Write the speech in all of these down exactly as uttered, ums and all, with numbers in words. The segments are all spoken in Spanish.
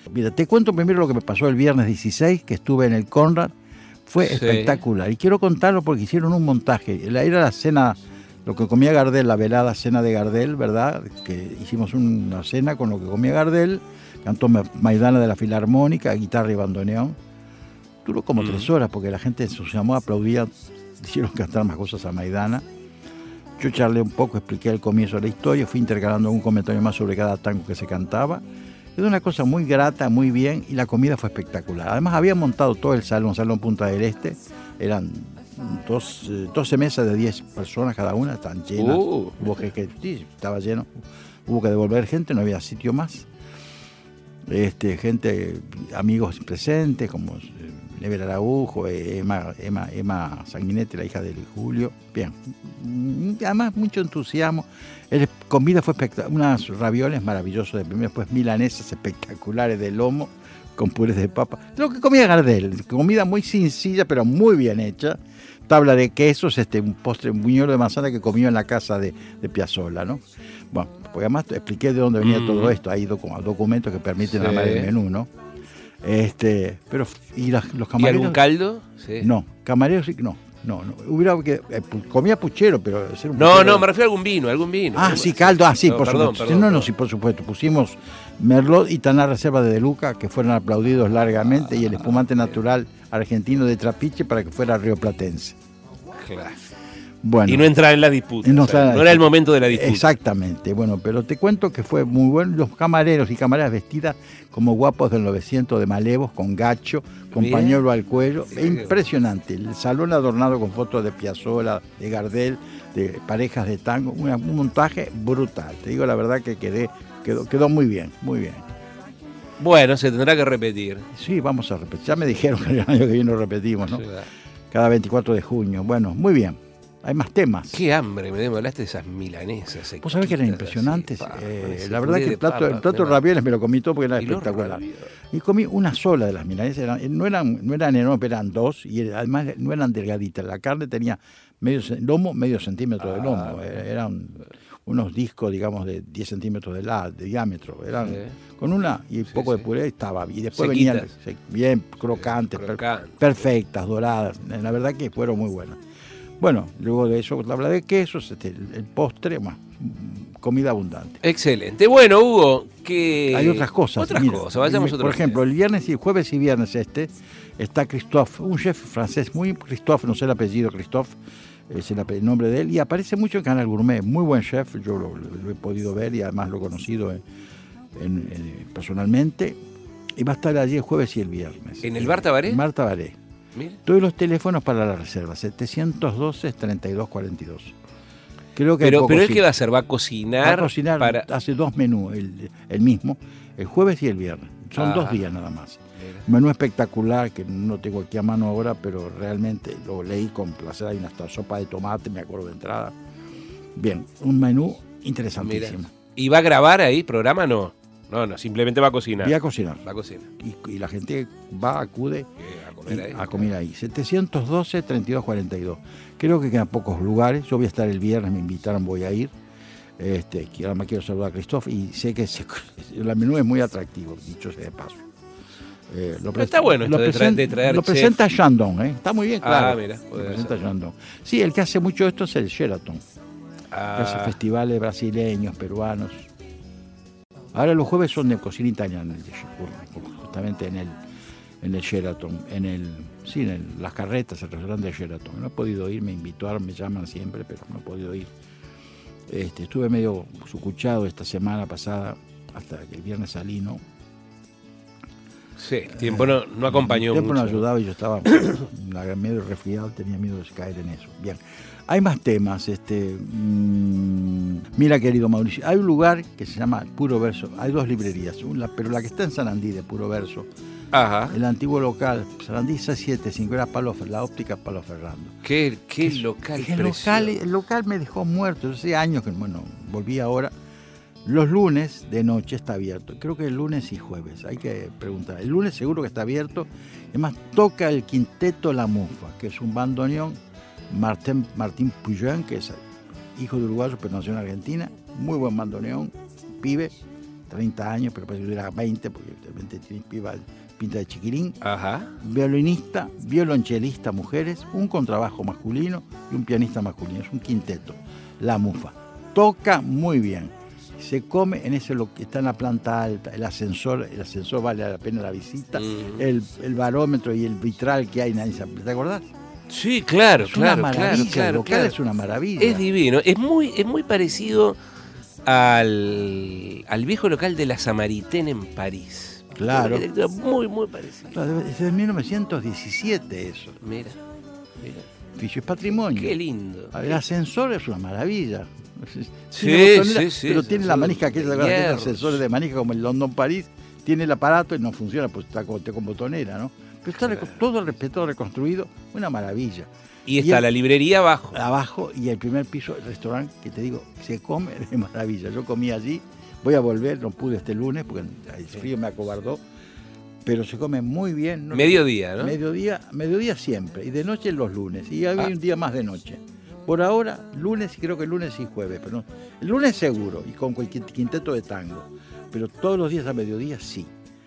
Mira, te cuento primero lo que me pasó el viernes dieciséis, que estuve en el Conrad. Fue Sí. espectacular. Y quiero contarlo porque hicieron un montaje. Era la cena, lo que comía Gardel, la velada cena de Gardel, ¿verdad? Que hicimos una cena con lo que comía Gardel. Cantó Maidana de la Filarmónica, guitarra y bandoneón. Duró como mm. tres horas porque la gente se entusiasmó, aplaudía, hicieron cantar más cosas a Maidana. Yo charlé un poco, expliqué el comienzo de la historia, fui intercalando un comentario más sobre cada tango que se cantaba. Era una cosa muy grata, muy bien, y la comida fue espectacular. Además había montado todo el salón, Salón Punta del Este, eran dos, doce mesas de diez personas cada una, estaban llenas. Uh. Hubo que, que, sí, estaba lleno, hubo que devolver gente, no había sitio más. Este, gente, amigos presentes, como Never Araujo, Emma, Emma, Emma Sanguinetti, la hija de Julio. Bien, además mucho entusiasmo. La comida fue espectacular, unas ravioles maravillosos de primero, después milanesas espectaculares de lomo con purés de papa. Lo que comía Gardel, comida muy sencilla pero muy bien hecha. Tabla de quesos, este, un postre, un buñuelo de manzana que comió en la casa de, de Piazzolla, ¿no? Bueno, porque además expliqué de dónde venía mm. todo esto. Hay docu- documentos que permiten sí. armar el menú, ¿no? Este, pero y los, los camareros. ¿Y algún caldo? Sí. No, camareros no. No, no, hubiera que eh, comía puchero, pero ser un No, puchero, no, me refiero a algún vino, algún vino. Ah, sí, caldo, ah, sí, no, por perdón, supuesto. Perdón, no, perdón. no, sí, por supuesto. Pusimos Merlot y Taná Reserva de De Luca, que fueron aplaudidos largamente, ah, y el espumante natural argentino de Trapiche para que fuera rioplatense. Claro. Bueno, y no entrar en la disputa. No, o sea, la no era el momento de la disputa. Exactamente. Bueno, pero te cuento que fue muy bueno. Los camareros y camareras vestidas como guapos del novecientos de malevos, con gacho, con Bien. pañuelo al cuello. Bien. Impresionante. El salón adornado con fotos de Piazzolla, de Gardel, de parejas de tango. Una, un montaje brutal. Te digo la verdad que quedé, quedó, quedó muy bien, muy bien. Bueno, se tendrá que repetir. Sí, vamos a repetir. Ya me dijeron que el año que viene lo repetimos, ¿no? Sí, cada veinticuatro de junio. Bueno, muy bien. Hay más temas. Qué hambre, me hablaste de esas milanesas. Vos sabés que eran impresionantes. Así, eh, la verdad que el plato, papa, el plato de ravioles me lo comí todo porque era espectacular. Y comí una sola de las milanesas. Eran, no eran, no eran enormes, eran dos. Y además no eran delgaditas. La carne tenía medio lomo, medio centímetro de lomo. Ah, eran unos discos, digamos, de diez centímetros de, la, de diámetro. Eran sí. con una y un sí, poco sí. de puré estaba. Y después Sequitas. venían bien crocantes, sí, crocante. per, perfectas, doradas. La verdad que fueron muy buenas. Bueno, luego de eso, habla de quesos, este, el, el postre, más comida abundante. Excelente. Bueno, Hugo, que hay otras cosas. Otras Mira, cosas, vayamos Por otro ejemplo, día. el viernes y jueves y viernes este está Christophe, un chef francés, muy Christophe, no sé el apellido Christophe, es el, el nombre de él, y aparece mucho en Canal Gourmet, muy buen chef, yo lo, lo he podido ver y además lo he conocido en, en, en, personalmente, y va a estar allí el jueves y el viernes. ¿En el Bar Tabaré? Bar Tabaré. Mira. Doy los teléfonos para la reserva, setecientos doce, treinta y dos cuarenta y dos. Creo que pero pero es que va a hacer, va a cocinar. Va a cocinar, para... hace dos menús, el, el mismo, el jueves y el viernes. Son ah, dos días nada más. Mira. Menú espectacular, que no tengo aquí a mano ahora, pero realmente lo leí con placer. Hay una hasta sopa de tomate, me acuerdo de entrada. Bien, un menú interesantísimo. Mira. ¿Y va a grabar ahí programa? No. No, no, simplemente va a cocinar. Y a cocinar. Va a cocinar. Y, y la gente va, acude a comer, ahí, a comer ahí. setecientos doce, treinta y dos cuarenta y dos. Creo que quedan pocos lugares. Yo voy a estar el viernes, me invitaron, voy a ir. Este, además quiero saludar a Christophe y sé que se, el menú es muy atractivo, dicho sea de paso. Eh, lo está bueno esto lo de, tra- de traer Lo chef. presenta Chandon, ¿eh? Está muy bien, claro. Ah, mira. Lo presenta Chandon. Sí, el que hace mucho esto es el Sheraton. Ah. Que hace festivales brasileños, peruanos. Ahora los jueves son de cocina italiana, justamente en el, en el Sheraton, en el, sí, en el, las carretas, el restaurante de Sheraton. No he podido ir, me invitaron, me llaman siempre, pero no he podido ir. Este, estuve medio sucuchado esta semana pasada, hasta que el viernes salí, ¿no? Sí, el tiempo no, no acompañó mucho. El tiempo mucho. no ayudaba y yo estaba medio resfriado, tenía miedo de caer en eso. Bien. Hay más temas. Este, mmm, mira, querido Mauricio, hay un lugar que se llama Puro Verso. Hay dos librerías, una, pero la que está en Sarandí de Puro Verso. Ajá. El antiguo local, Sarandí seiscientos setenta y cinco, era Palo, la óptica Palo Ferrando. ¿Qué, qué local? El local, el local me dejó muerto. Hace años que, bueno, volví ahora. Los lunes de noche está abierto. Creo que el lunes y jueves. Hay que preguntar. El lunes seguro que está abierto. Además, toca el quinteto La Mufa, que es un bandoneón. Martín, Martín Puyán, que es hijo de uruguayo, pero nació en Argentina. Muy buen bandoneón, pibe. treinta años, pero parece que dura veinte, porque realmente tiene piba, pinta de chiquirín. Ajá. Violinista, violonchelista mujeres, un contrabajo masculino y un pianista masculino. Es un quinteto, La Mufa. Toca muy bien. Se come en ese lo que está en la planta alta, el ascensor, el ascensor vale la pena la visita, mm. el, el barómetro y el vitral que hay, nadie se, ¿te acordás? Sí, claro, es claro, una maravilla, claro, claro, el local claro. Es una maravilla. Es divino, es muy, es muy parecido al, al viejo local de la Samaritaine en París. Claro. Muy, muy parecido. Claro, es de mil novecientos diecisiete eso. Mira, mira. Edificio es patrimonio. Qué lindo. El ascensor es una maravilla. Sí, sí, sí. Pero tiene la manija que es de ascensores de manija como el London París, tiene el aparato y no funciona, pues está con, con botonera, ¿no? Pero está claro. Todo respetado, reconstruido, una maravilla. Y está y el, la librería abajo. Abajo y el primer piso, el restaurante, que te digo, se come de maravilla. Yo comí allí, voy a volver, no pude este lunes porque el frío me acobardó, pero se come muy bien. ¿No? Mediodía, ¿no? Mediodía, mediodía siempre, y de noche los lunes, y hay ah. un día más de noche. Por ahora, lunes, y creo que lunes y jueves, pero no, el lunes seguro, y con cualquier quinteto de tango, pero todos los días a mediodía sí,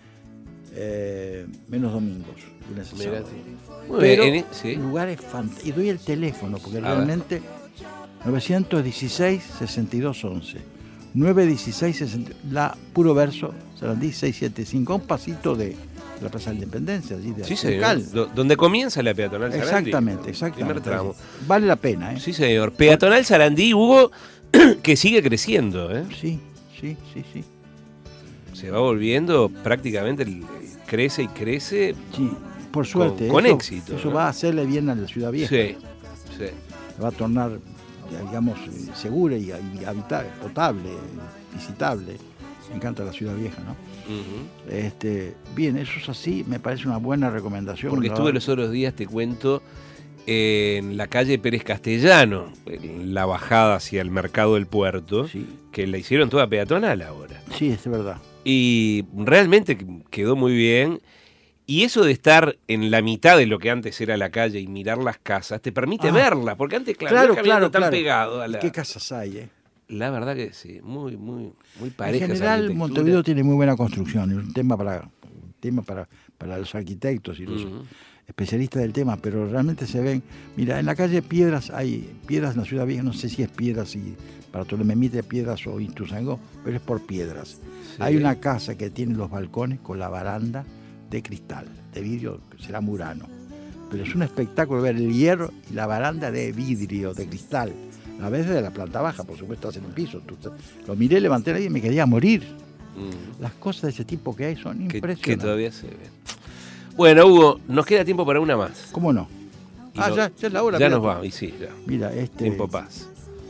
eh, menos domingos, lunes y sábado. Pero bien, sí. Lugares fantásticos, y doy el teléfono, porque a realmente nueve uno seis, seis dos uno uno, nueve uno seis, sesenta, la Puro Verso, Sarandí seiscientos setenta y cinco, un pasito de la Plaza de la Independencia, allí de sí, señor. Donde comienza la peatonal Sarandí. Exactamente, exactamente. Primer tramo. Vale la pena, ¿eh? Sí, señor. Peatonal Sarandí, Hugo, que sigue creciendo, ¿eh? Sí, sí, sí, sí. Se va volviendo prácticamente, crece y crece. Sí, por suerte. Con, con eso, éxito. Eso ¿no? va a hacerle bien a la ciudad vieja. Sí, sí. Va a tornar, digamos, segura y, y habitable, potable, visitable. Me encanta la ciudad vieja, ¿no? Uh-huh. Este, bien, eso es así, me parece una buena recomendación. Porque estuve los otros días, te cuento, en la calle Pérez Castellano, en la bajada hacia el mercado del puerto, sí. Que la hicieron toda peatonal ahora. Sí, es verdad. Y realmente quedó muy bien. Y eso de estar en la mitad de lo que antes era la calle y mirar las casas, te permite ah, verlas, porque antes, claro, claro, claro, claro tan claro. pegado a la... ¿Qué casas hay, eh? La verdad que sí, muy, muy, muy parejas. En general, Montevideo tiene muy buena construcción, es un tema para, un tema para, para los arquitectos y los uh-huh. especialistas del tema, pero realmente se ven, mira, en la calle Piedras hay Piedras en la ciudad vieja, no sé si es Piedras y para Ptolememite Piedras o Ituzaingó, pero es por Piedras. Sí. Hay una casa que tiene los balcones con la baranda de cristal, de vidrio, será Murano, pero es un espectáculo ver el hierro y la baranda de vidrio, de cristal. A veces de la planta baja, por supuesto, estás en un piso. Tú, lo miré, levanté ahí y me quería morir. Mm. Las cosas de ese tipo que hay son que, impresionantes. Que todavía se ven. Bueno, Hugo, nos queda tiempo para una más. ¿Cómo no? Y ah, no, ya, ya es la hora. Ya mira, nos vamos, y sí, ya. Mira, este... Tiempo paz.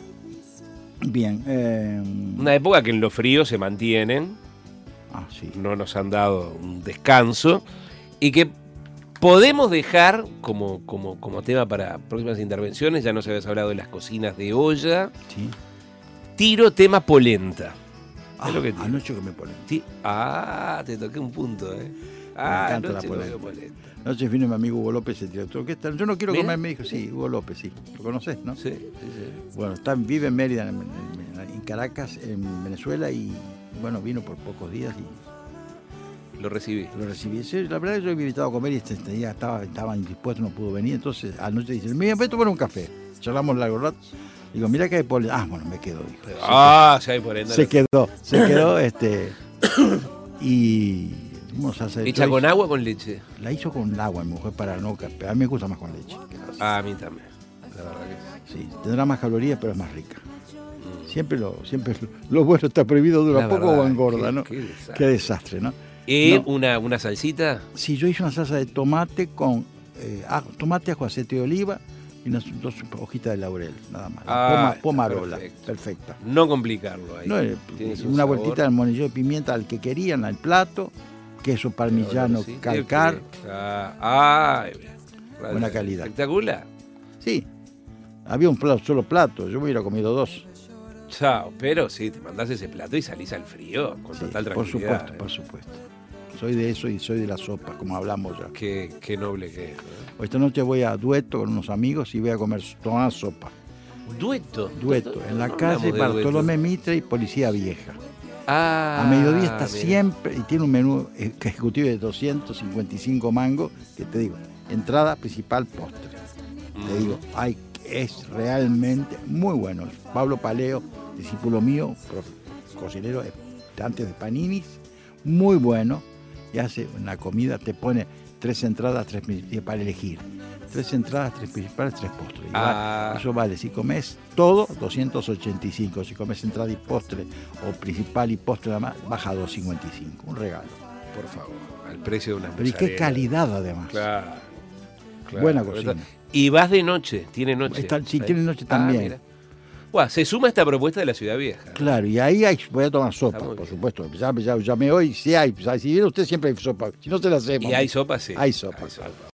Bien. Eh... Una época que en los fríos se mantienen. Ah, sí. No nos han dado un descanso. Y que podemos dejar como, como, como tema para próximas intervenciones, ya nos habías hablado de las cocinas de olla. Sí. Tiro tema polenta. Ah, es lo que anoche que me polenta. Sí. Ah, te toqué un punto, ¿eh? Ah, me encanta la polenta. polenta. Anoche vino mi amigo Hugo López, el director. ¿Qué tal? Yo no quiero ¿Mira? comer, me dijo, sí, Hugo López, sí. ¿Lo conoces, no? Sí, sí, sí. Bueno, está, vive en Mérida, en, en, en Caracas, en Venezuela, y bueno, vino por pocos días y... Lo recibí. Lo recibí. Sí, la verdad es que yo he invitado a comer y este, este día estaba, estaba indispuesto, no pudo venir. Entonces anoche dice, mira, voy a tomar un café. Charlamos largo rato. Digo, mira que hay polenta. Ah, bueno, me quedo, dijo. Se ah, sí hay polenta. Se quedó, se quedó, este... y... ¿Hecha con agua o con leche? La hizo con agua, mi mujer, para no... Pero a mí me gusta más con leche. Ah, a mí también. La verdad que sí. Sí, tendrá más calorías, pero es más rica. Mm. Siempre lo siempre lo bueno está prohibido, dura la poco verdad, o engorda, qué, ¿no? Qué desastre. Qué desastre, ¿no? ¿Y no. una, una salsita? Sí, yo hice una salsa de tomate con eh, tomate, ajo, aceite de oliva y unas dos hojitas de laurel, nada más. Ah, Poma, pomarola, perfecto. Perfecta. No complicarlo ahí. No, eh, una vueltita de monillo de pimienta al que querían, al plato, queso parmigiano, sí, calcar. Ah, ah, buena calidad. Espectacular. Sí, había un plato, solo plato, yo me hubiera comido dos. Chao, pero sí, te mandás ese plato y salís al frío con sí, total tranquilidad. Por supuesto, ¿eh? por supuesto. Soy de eso y soy de la sopa, como hablamos ya. Qué, qué noble que es. ¿eh? Esta noche voy a Dueto con unos amigos y voy a comer tomar sopa. ¿Dueto? Dueto, en la no calle Bartolomé Mitre y Policía Vieja. Ah, A mediodía está mira. siempre, y tiene un menú ejecutivo de doscientos cincuenta y cinco mangos, que te digo, entrada principal, postre. Mm. Te digo, ay, es realmente muy bueno. Pablo Paleo, discípulo mío, prof- cocinero de- antes de Paninis, muy bueno, y hace una comida, te pone tres entradas, tres pri- para elegir. Tres entradas, tres principales, tres postres. Y Ah. va- eso vale, si comes todo, doscientos ochenta y cinco. Si comes entrada y postre, o principal y postre nada más, baja a doscientos cincuenta y cinco. Un regalo. Por favor, al precio de una Pero y qué mozzarella. calidad además. Claro, claro. Buena cocina. Y vas de noche, tiene noche. Está- sí, Ahí. tiene noche Ah, también. mira. Buah, se suma esta propuesta de la Ciudad Vieja. Claro, y ahí hay, voy a tomar sopa, Está muy por bien. supuesto. Ya, ya, llamé hoy, sí hay. Si viene usted siempre hay sopa. Si no se la hacemos. Y hay sopa, sí. Hay sopa. Hay sopa.